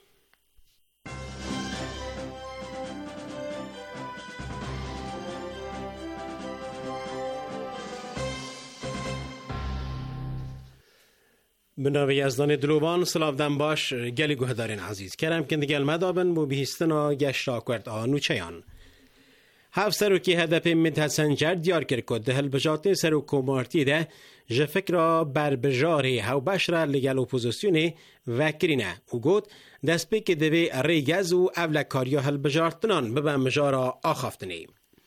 بناوی یزدان دلوان سلاف دن باش گلی گوهدارین عزیز کرم کند گل مدابن بو بیهستنا گشتا کرد آنو چیان هف سروکی هدف مدهد سنجر دیار کرد که دهل بجاته سروکو مارتی ده جه فکر بر بجاره هاو بشره لگل اپوزیسیونه وکرینه و گود دست پی که دوی ریگز و اولکاریا هل بجارتنان ببن مجارا آخافتنی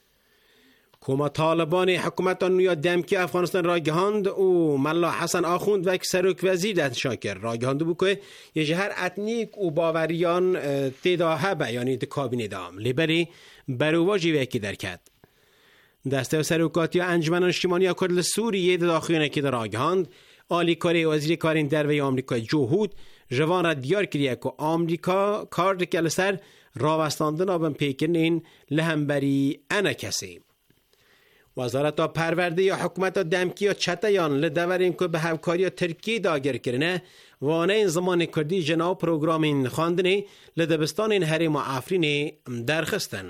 کما طالبان حکومت نویا دمکی افغانستان را گهاند و ملا حسن آخوند وک سروک وزیر دهد شاکر را گهاند بو که یه جهر اتنیک و باوریان تیدا هبه یعنی ده کابینه دام لیبری برواجی وکی درکد دسته سروکاتی انجمن اجتماعی کرد سوریه داخلیه که در آگهاند آلی کاری وزیر کارین دروی آمریکا جوهود جوان را دیار کریه که آمریکا کار کل سر راوستاندن آبن پیکنین لهمبری انا کسی وزارت پرورده یا حکومت دمکی یا چتایان لدورین که به همکاری ترکیه داگر کرنه وانه این زمان کردی جناب پروگرام این خواندنی لدبستان این حریم و آفرین درخستن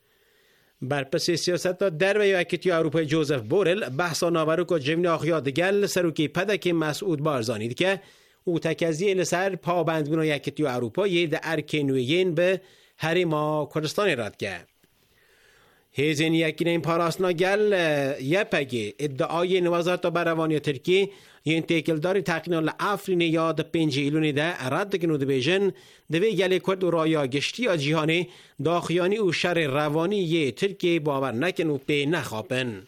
برپس سیاست در و یا اکتی اروپای جوزف بورل بحثا ناورو که جمعی آخیا دگل سروکی پدک مسعود بارزانید که او تکزیه لسر پابندگون اکتی اروپای در ارکنویین به حریم کردستان رد که هیزین یکین این پاراسنا گل یپگی ادعای وزارت بروانی ترکیه این تکلداری تقنین لعفرین یاد پنج ایلونی ده رد کنود بیجن دوی گل کرد و رایا گشتی یا جیهانی داخیانی و شر روانی یه ترکیه باور نکن و پی نخواپن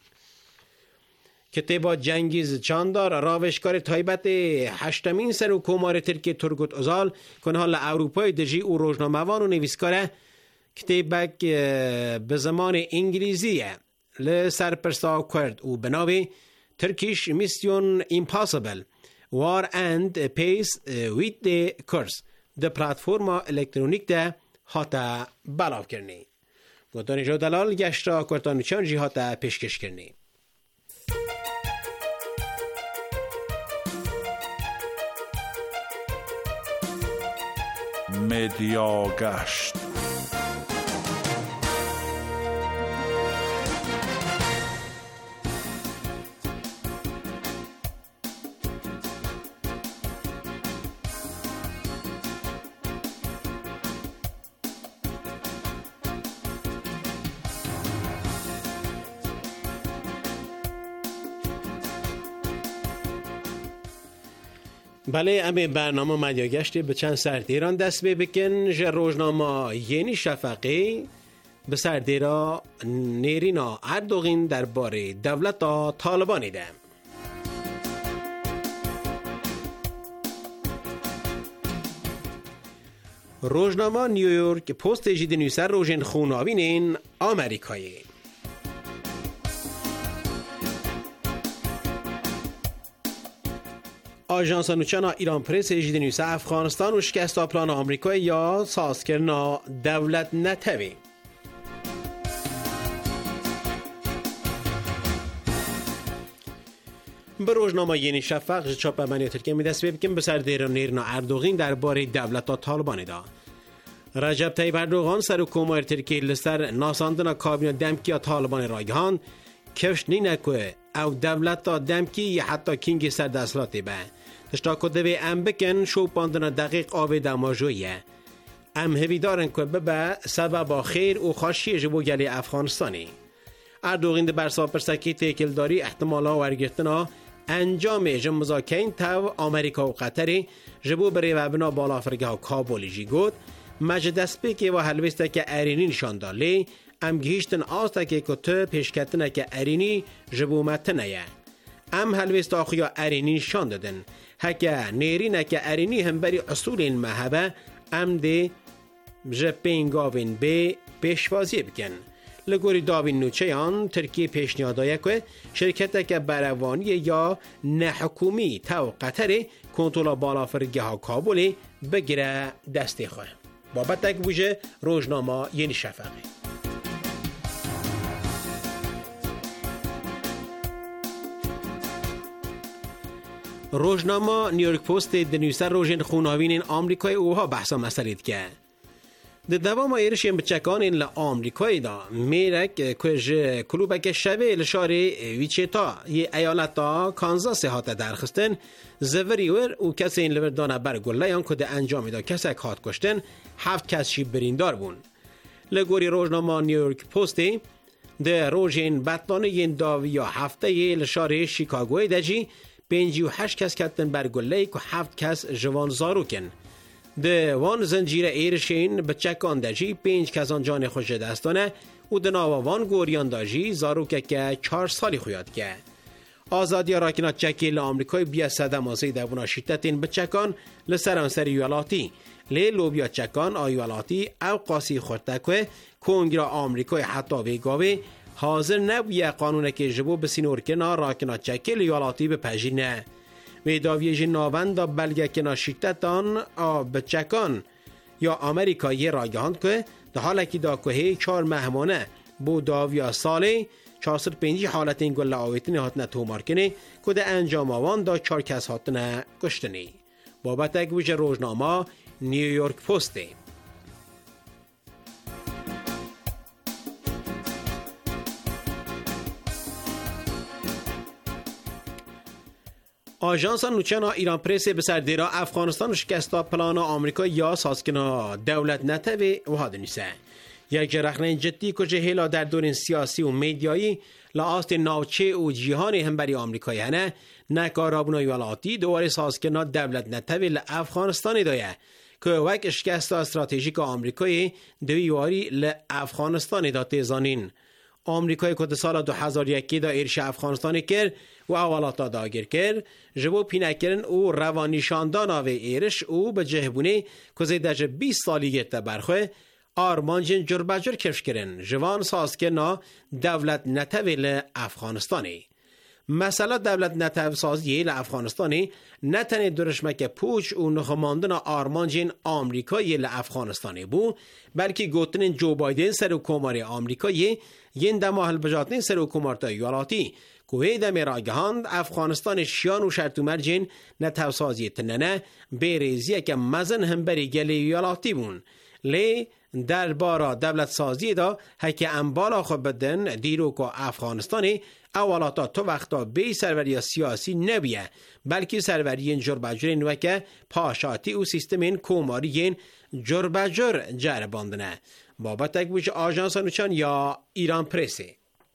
کتابا جنگیز چاندار راوشکار تایبت هشتمین سر و کمار ترکیه ترگوت ازال کنه حال اروپای دجی و روزنامه‌وان و نویسکاره کتابک به زمان انگلیزیه لسرپرسا کرد و بناوی ترکیش میسیون ایمپاسیبل وار اند پیس ویت دی کورس ده پلاتفورم الکترونیک ده هاتا بلاو کرنی. گوتانی جو دلال گشت را کرتان چند جی هاتا پیشکش کرنی. مدیا گشت. بله امی برنامه مدیا گشتی به چند سردیران دست بکن جه روزنامه یعنی شفقی به سردیرا نیرینا اردوغین درباره دولت طالبانی ده. روزنامه نیویورک پست جدی نویسر روژن خوناوینین آمریکایی. آژانس نوچنا ایران پرس جدی نویسر افغانستان و شکست پلان آمریکایی یا ساز کرنا دولت نتوی. به روزنامه یعنی شفق چاپ منی ترکیه می دست بکن به سر دیر نیرنا اردوغین درباره دولت طالبانی دا. رجب طیب اردوغان سر حکومت ترکیه لسر ناساندن کابینه دمکی طالبان رایگان کفش نی نکوه او دولت دمکی یا حتی کینگ سر دستلاتی به. تشتا کده به ام بکن شو پاندن دقیق آوی دماجویه. ام هوی دارن که ببه سبب خیر و خاشی جبو گلی افغانستانی. اردوغین ده برسا پرسکی تیکلداری احتمالا ورگرتنا انجام جم مذاکرین تو آمریکا و قطر جبو بری و بنا بالا فرگه و کابولی جی گود مجد دسپیکی و حلوسته که ارینی نشان دالی ام گیشتن آسته که تو پیشکتنه که ارینی جبو متنه یه. ام حلوست آخویا ارینی نشان دادن هکه نیرینه که ارینی هم بری اصول این محبه ام ده جپینگاوین به پیشوازی بکن. لگوری داوین نوچیان ترکیه پیشنهادایه که شرکت که بروانی یا نحکومی تو قطر کنترل بالا فرگه ها کابولی بگیره دستی خواه. بابت تک بوجه روزنامه یعنی شفقی. روزنامه نیویورک پست دنیوسر روژن خوناوین آمریکای اوها بحثا مسئلید که ده دوام ایرش بچکان این لآمریکایی دا میرک کج کلوبک شوه لشار ویچیتا یه ایالتا کانزاس هاته درخستن زوریور و کسی این لوردانه برگولیان که ده انجام دا کسک هات کشتن هفت کس شیب بریندار بون. لگوری روزنامه نیویورک پستی ده روژین بطلانه این داوی یا هفته یه لشار شیکاگوی دجی پنجی و هشت کس کتن برگولی که هفت کس جوان زارو کن. ده وان زنجیر ایرشین بچکان داجی پنج کسان جان خوش دستانه و دناوا وان گوریان داجی زاروکه که چهار سالی خویاد که. آزادی راکنات چکی لآمریکای بیا صدم آزی دونا شیطتین بچکان لسرانسر یوالاتی. لی لوبیا چکان آیوالاتی او قاسی خورتکوه کنگرا آمریکای حتی ویگاوی حاضر نبویه قانونه که جبو بسینور کنا راکنات چکی لیوالاتی بپجینه. ویداوی جناوند دا بلگه کنا شیطتان بچکان یا آمریکایی راگهاند که ده حالا که دا که چار مهمانه بو داویا ساله چهارصد و پنجاه حالت این گل آویتنی هاتنه تومار کنه که ده انجام آوان دا چار کس هاتنه کشتنی. بابت اگوش روزنامه نیویورک پسته. آژانس نوچنا ایران پرس به سردیرا افغانستان شکستا پلان آمریکا یا سازکنا دولت نتوی و هادنیسه. یک جرخنه جدی که جهیلا در دورین سیاسی و میدیایی لآست ناوچه و جیهانی هم بری آمریکایی هنه نکارابنای ولاتی دواره سازکنا دولت نتوی لافغانستانی دایه که وک شکست استراتژیک آمریکایی دویواری لافغانستانی دا تیزانین. آمریکای که سال دو هزار و یک دا ایرش افغانستانی کرد و اولاتا داگیر کرد جبو پینکرن او روانیشاندان آوه ایرش او به جهبونه که زیدش بیست سالی گرده برخواه آرمانجین جربجر کش کرن جوان ساز که نا دولت نتویل افغانستانی. مثلا دولت نتو سازی لافغانستانی نتنه درشمک پوچ و نخماندن آرمانجین آمریکایی لافغانستانی بو، بلکه گوتنین جو بایدن سر حکومت آمریکایی ین دماهل بجاتنین سر حکومت ایالاتی کوه دم راگهاند افغانستان شیان و شرط مرجین نتو سازی تننه بیریزیه که مزن هم بری گلی ایالاتی بون. لی در بارا دولت سازی دا هکی انبالا خود بدن دیرو که افغانستانی اولاتا تو وقتا بی سروری سیاسی نبیه، بلکه سروری جربجر نوکه پاشاتی و سیستمین کوماری جربجر جر باندنه. بابت اک بوش آژانس نوچان یا ایران پرسی.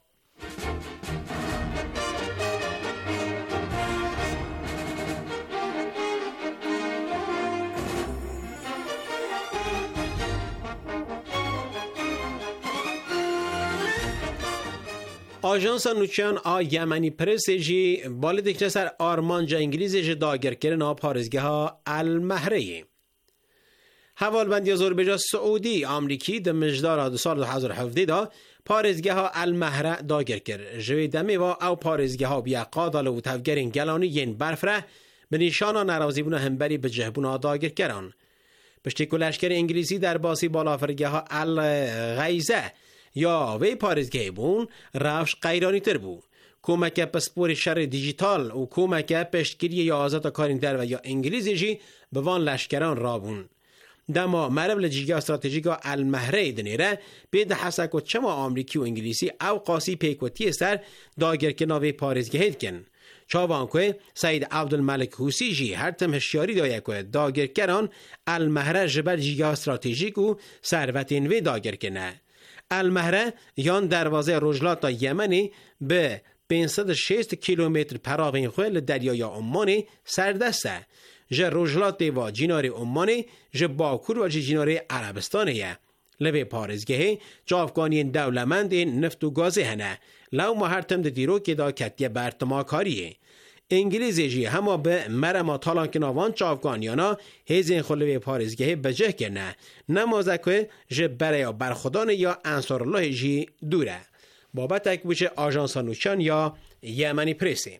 آژانس نوچان آ یمنی پرس جی بالا دکتر سر آرمانجا انگلیزی جی داگر کرن آ پارزگه ها المهره. حوالبندی آذربایجان سعودی آمریکی ده مجدار دو سال دو هزار و هفده دا پارزگه ها المهره داگر کرد. جوی دمی و او پارزگه ها بیا قادال و تفگرین گلانی ین برفره به نشان نرازی بونه همبری به جهبون داگر کرن. پشتی کلشکر انگلیسی در باسی بالافرگه ها الغیزه یا وی پارزگه بون روش قیرانی تر بو. کمک پسپور شر دیجیتال و کمک پشتگیری یا آزاد کارین در و یا انگلیزی جی به وان لشکران را بون. دما مرب لجیگا استراتژیکا المهره دنیره بید حسک و چما آمریکی و انگلیسی او قاسی پیکوتی سر داگر که ناوی پارزگه هید کن. چاوان که سید عبدالملک حوسی جی هر تم هشیاری دایا که داگر کران المهره جبل جیگا استراتژیک و ثروتین وی داگر کنه. المهره یان دروازه رجلات یمنی به پانصد و شصت کیلومتر پراغین خواه دریای عمانی سردسته. جه رجلات و جینار عمانی جه باکور و جه جینار عربستانیه. لوی پارزگه جافگانی دولمند نفت و گازه هنه. لو محرتم ده دیرو که دا کتیه برتما کاریه. انگلیزی جی همه به مرما تالان که نوان چافگانیانا هیزین خلوی پارزگه بجه کنه. نمازه که جه برای برخودان یا انصار الله جی دوره. بابت اک بوچه آژانس نوچان یا یمنی پرسی.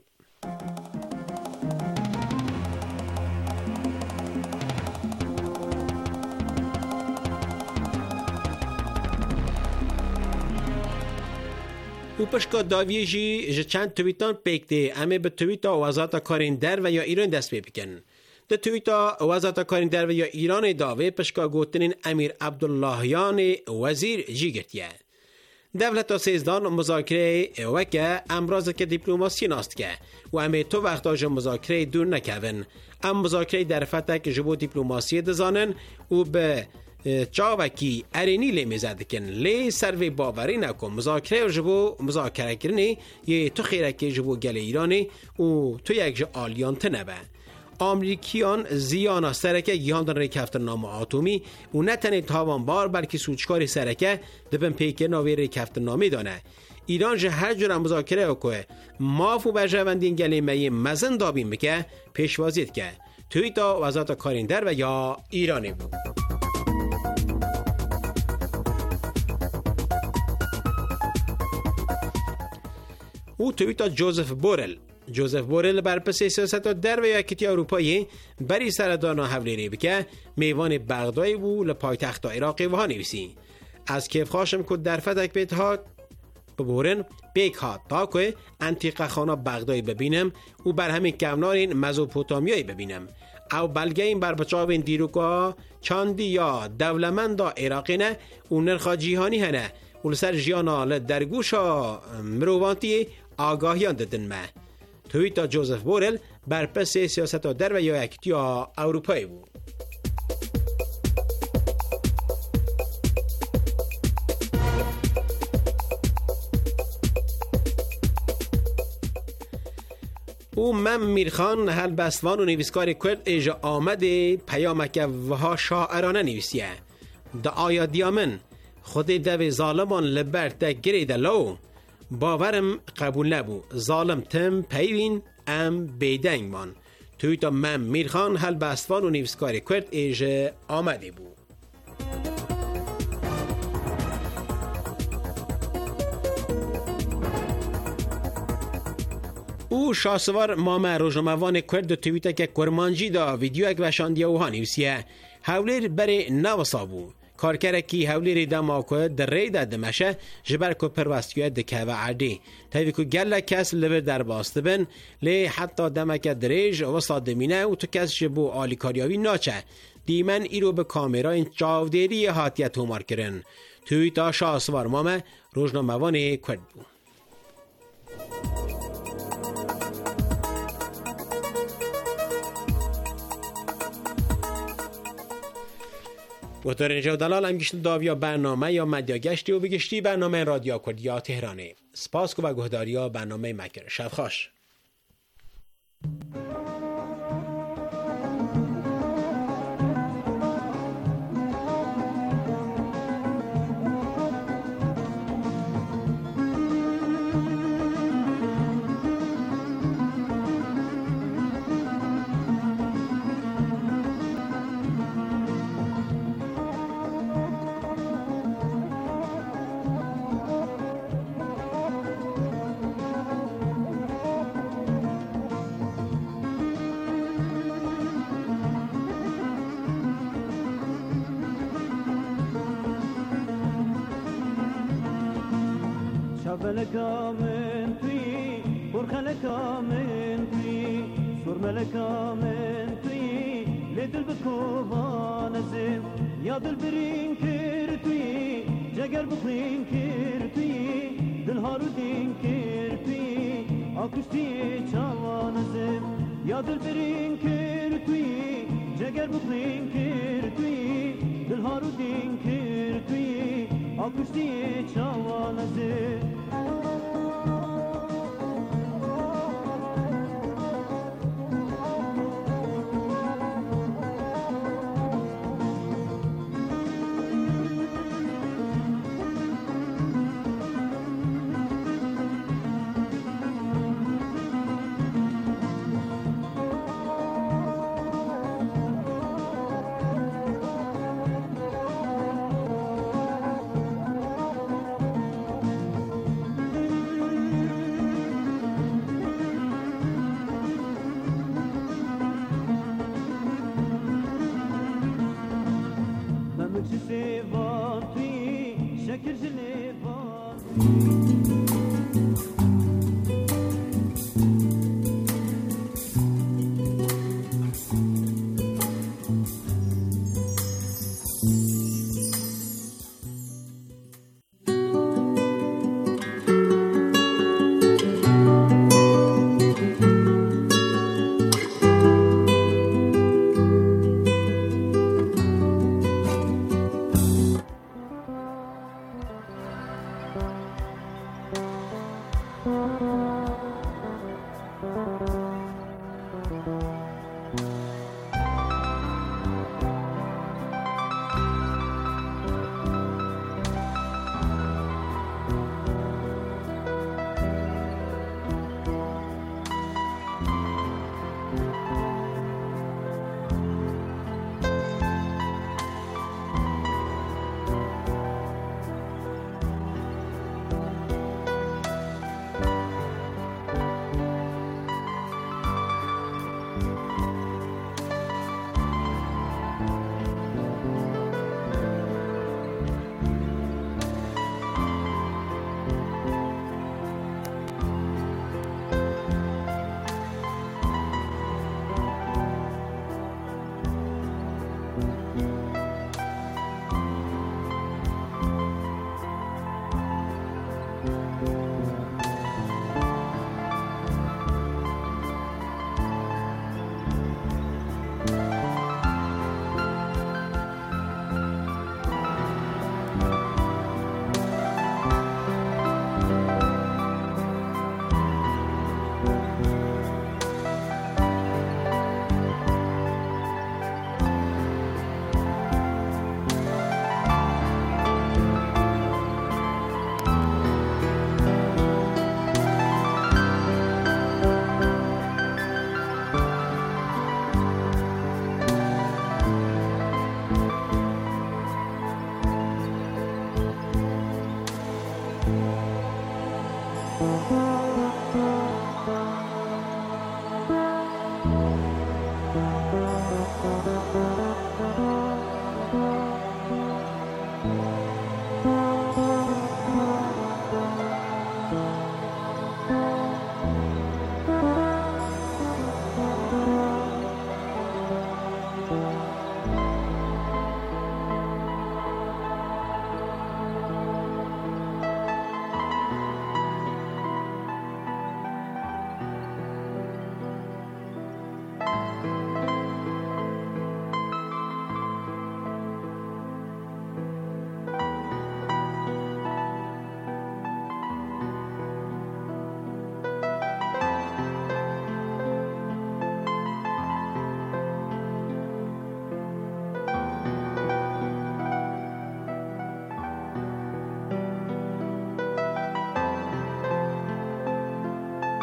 او پشکا داویه جی جه چند تویتان پیکته امه به تویتا وزارت کارین در و یا ایران دست پی بکن. ده تویتا وزارت کارین در و یا ایران داوه پشکا گوتنین امیر عبداللهیان وزیر جی گرتیه. دولت سیزدان مذاکره وکه امراض که دیپلماسی ناست که و امه تو وقتا جه مذاکره دور نکوین. ام مذاکره در فتک جبو دیپلماسی دزانن و به چاوکی ارینی لی میزد کن لی سروی باوری نکن مذاکره جبو مذاکره کرنی یه تو خیرکی جبو گل ایرانی و تو یک جا آلیان تنبه. آمریکیان زیانا سرکه گیاندن ریک هفتن نام آتومی و نتنی تاوان بار بلکه سوچکاری سرکه دبن پیکر ناوی ریک هفتن نامی دانه. ایران جه هر جور مذاکره اکوه مافو برجوندین گلی می مزن دابیم بکه پیشوازید که توی تا وزارت کارین در و یا ایرانی بود. او تویتا جوزف بورل جوزف بورل بر پس سیاست در و یکیتی اروپایی بری سردانا حولی بکه میوان بغدای بو لپایتخت عراقی و ها نویسی. از کیف خاشم که در فتک بیت ها ببورن بیک ها تا که انتیقه خانا بغدای ببینم و بر همین کمنارین مزوپوتامیایی ببینم او بلگه این بر بچاوین دیروکا چاندی یا دولمندا عراقی نه و نرخا جیهانی هنه و لسر جیانا لدرگوشا مروانتی آگاهیان دادن ما. تویتا جوزف بورل بر پس سیاست در و یا یکتیا اروپایی بود. او من میرخان هل بستوان و نویسکار کرد ایجا آمده پیامک وها شاعرانه نویسیه. دا آیا دیامن خود دو ظالمان لبرد گرید لو باورم قبول نبو ظالم تم پیوین ام بیدنگ من. توی تا من میرخان هل بستوان و نویسکار کرد ایجا آمده بود. او شاسوار مام روزنامه‌وان کرد توییت که کرمانجی دا ویدیو اک وشاندیا و هانیوسیه هولیر بری نوسابو کارکرکی هولیر دما کو در ریدا دمشه جبر کو پروستیو دکه و عادی تاوی کو گله کس لبر در باست بن لی حتی دمک دریج و صادمینه او تو کس شبو آلی کاریاوی ناچه دیمن ایرو به کامرای چاودیری هاتیت همار کرن توییتا شاسوار مام روزنامه‌وان کرد بود. و در اینجا دلال هم گشت داویا برنامه یا مدیا گشتی و بگشتی برنامه رادیو کردیا تهرانه. سپاس و گهداریا برنامه مکر شب خوش. شبلكا من في برخلكا من في سرملكا من في لدل بكوبا نزم يا دل برين كرتي جگر بخين كرتي دل هارو دين كرتي اكشتي چاوا نزم يا دل برين كرتي جگر بخين كرتي دل هارو دين كرتي اكشتي چاوا نزم Thank you.